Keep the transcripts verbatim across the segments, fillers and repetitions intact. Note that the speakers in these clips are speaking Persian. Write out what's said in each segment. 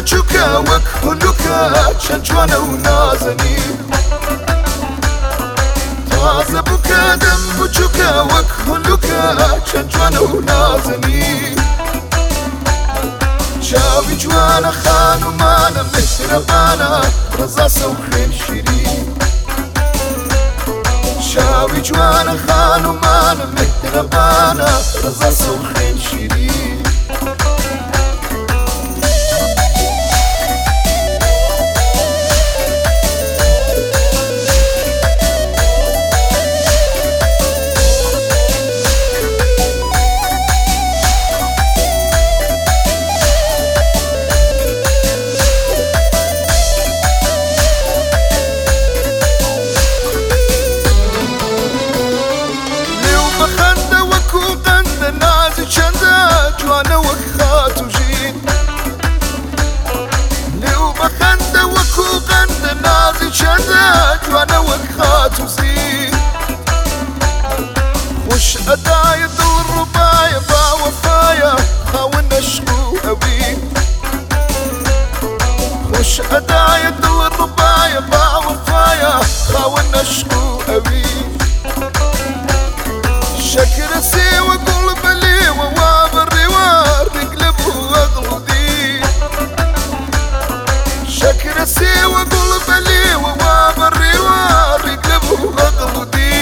بچووکە وەک هولوکە چەند جوانە و نازەنی تازە بووکە دەم بچووکە وەک هولوکە چەند جوانە و نازەنی چاوی جوانە خانومانە مهرەبانە ڕەزا سەوخێن شیرین چاوی جوانە خانومانە مهرەبانە ڕەزا سەوخێن شیرین چەندە جوانە وەک خاتوژین لێو بەخەندە وەکو قەندە نازی چەندە جوانە وەک خاتوزین خوش ئەدایە دڵ ڕووبایە باوەفایە خاوەن عەشق و ئەوین خوش ئەدایە دڵ ڕووبایە باوەفایە خاوەن عەشق و ئەوین شەکرە سێوە گوڵ بەلێوە وا بەڕێوە ڕێک لە بوو ئەغڵودی شەکرە سێوە گوڵ بەلێوە وا بەڕێوە ڕێک لە بوو ئەغڵودی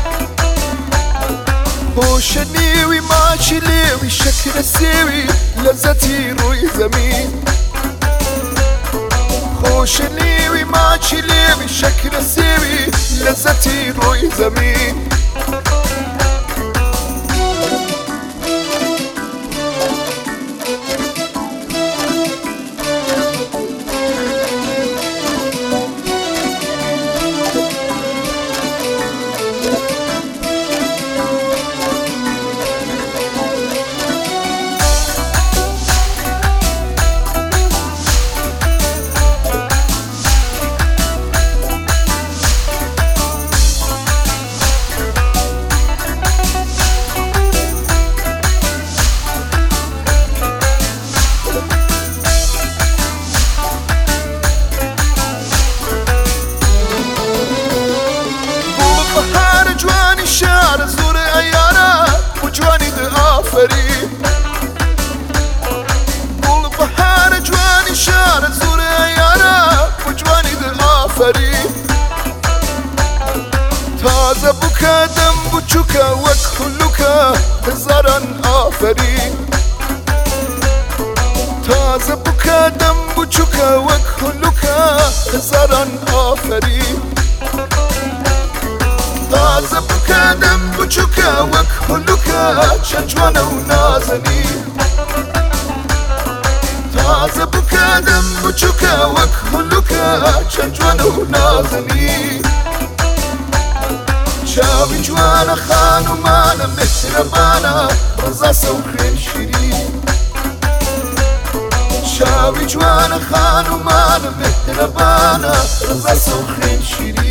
هۆشە نێوی ماچی لێوی شەکرە سێوی لەزەتی ڕووی زەمین خۆشە نێوی ماچی لێوی شەکرە سێوی لەزەتی ڕووی زەمین شارە زۆرە ئەیانە بۆ جوانی دە ئافەرین گوڵ بەهارە جوانی شارە زۆرە ئەیانە بۆ جوانی دە ئافەرین تازە بووکە دەم بچووکە وەک هولوکە هەزاران ئافەرین تازە بووکە دەم بچووکە وەک هولوکە هەزاران ئافەرین تازە بووکە دەم بچووکە وەک هولوکە چەند جوانە و نازەنی تازە بووکە دەم بچووکە وەک هولوکە چەند جوانە و نازەنی چاوی جوانە خانومانە مهرەبانە ڕەزا سەوخێن شیرین چاوی جوانە خانومانە مهرەبانە ڕەزا سەوخێن شیرین